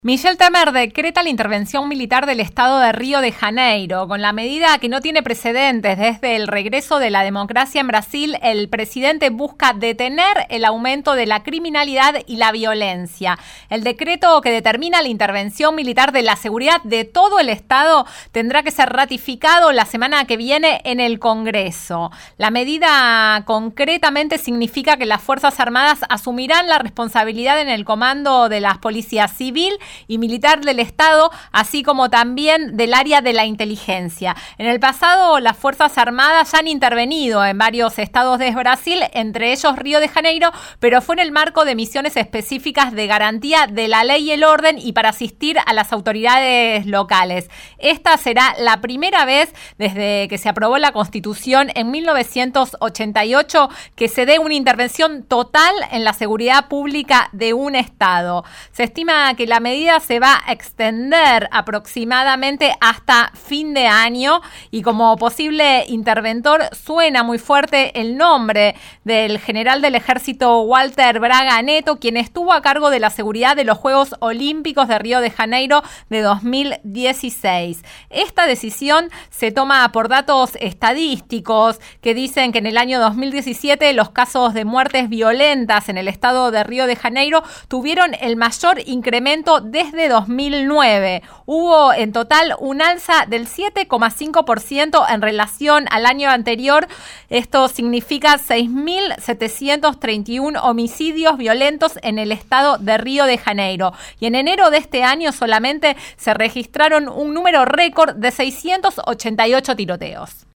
Michel Temer decreta la intervención militar del Estado de Río de Janeiro. Con la medida que no tiene precedentes desde el regreso de la democracia en Brasil, el presidente busca detener el aumento de la criminalidad y la violencia. El decreto que determina la intervención militar de la seguridad de todo el Estado tendrá que ser ratificado la semana que viene en el Congreso. La medida concretamente significa que las Fuerzas Armadas asumirán la responsabilidad en el comando de las policías civil y militar del Estado, así como también del área de la inteligencia. En el pasado, las Fuerzas Armadas ya han intervenido en varios estados de Brasil, entre ellos Río de Janeiro, pero fue en el marco de misiones específicas de garantía de la ley y el orden y para asistir a las autoridades locales. Esta será la primera vez desde que se aprobó la Constitución en 1988 que se dé una intervención total en la seguridad pública de un estado. Se estima que la medida se va a extender aproximadamente hasta fin de año y como posible interventor suena muy fuerte el nombre del general del ejército Walter Braga Neto, quien estuvo a cargo de la seguridad de los Juegos Olímpicos de Río de Janeiro de 2016. Esta decisión se toma por datos estadísticos que dicen que en el año 2017 los casos de muertes violentas en el estado de Río de Janeiro tuvieron el mayor incremento desde 2009. Hubo en total un alza del 7,5% en relación al año anterior. Esto significa 6.731 homicidios violentos en el estado de Río de Janeiro. Y en enero de este año solamente se registraron un número récord de 688 tiroteos.